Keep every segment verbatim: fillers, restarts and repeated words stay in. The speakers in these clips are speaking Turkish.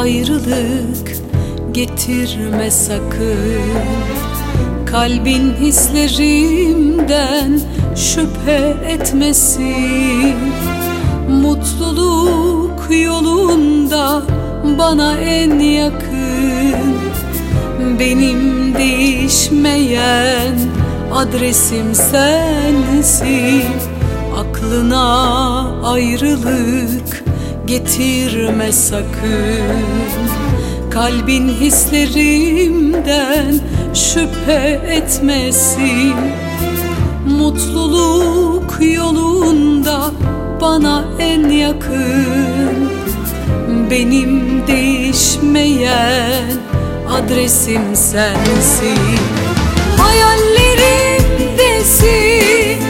ayrılık getirme sakın. Kalbin hislerimden şüphe etmesin. Mutluluk yolunda bana en yakın. Benim değişmeyen adresim sensin. Aklına ayrılık getirme sakın. Kalbin hislerimden şüphe etmesin. Mutluluk yolunda bana en yakın. Benim değişmeyen adresim sensin. Hayallerimdesin,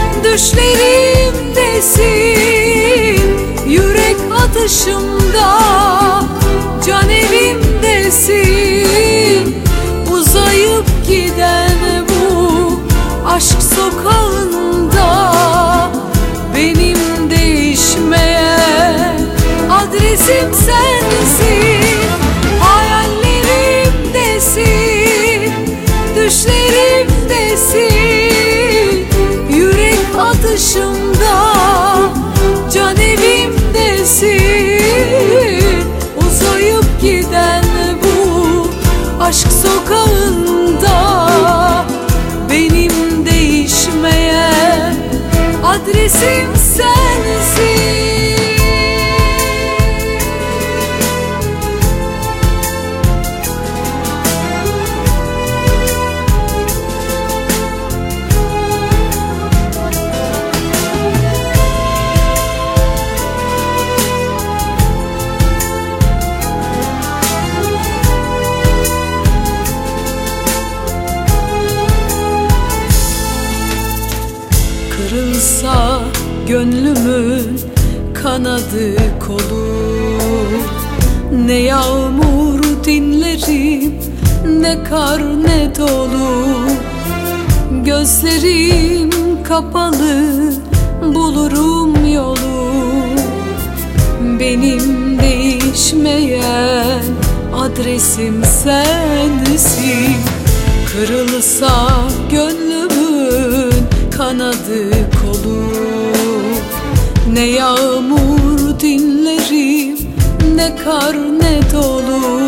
düşlerimdesin, yürek atışımda, can evimdesin. Uzayıp giden bu aşk sokağında benim değişmeyen adresim sensin. Hayallerimdesin, düşlerimdesin, yürek atışımda, can evimdesin. Uzayıp giden bu aşk sokağında benim değişmeyen adresim sensin. Kırılsa gönlümün kanadı kolu, ne yağmur dinlerim, ne kar ne dolu. Gözlerim kapalı, bulurum yolu. Benim değişmeyen adresim sensin. Kırılsa gönlümün kanadı kolu, ne yağmur dinlerim, ne kar ne dolu.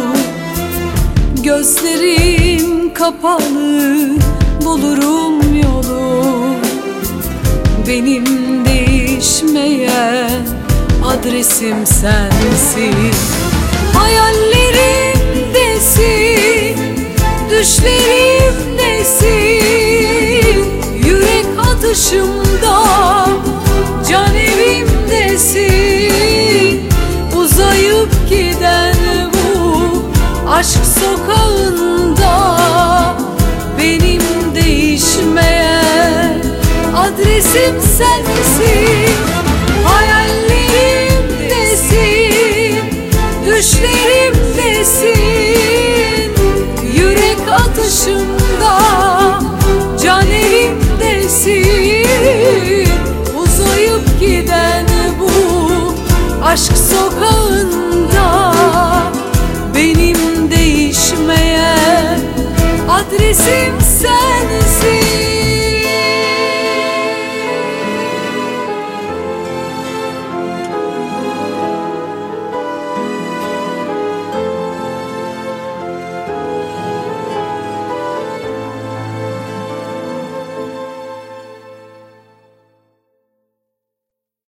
Gözlerim kapalı, bulurum yolu. Benim değişmeyen adresim sensin. Hayallerimdesin, düşlerimdesin, yürek atışımda, can evimdesin. Uzayıp giden bu aşk sokağında benim değişmeyen adresim sensin. Hayallerimdesin, düşlerimdesin, yürek atışımda, can evimdesin. Uzayıp giden bu aşk sokağında benim değişmeyen adresim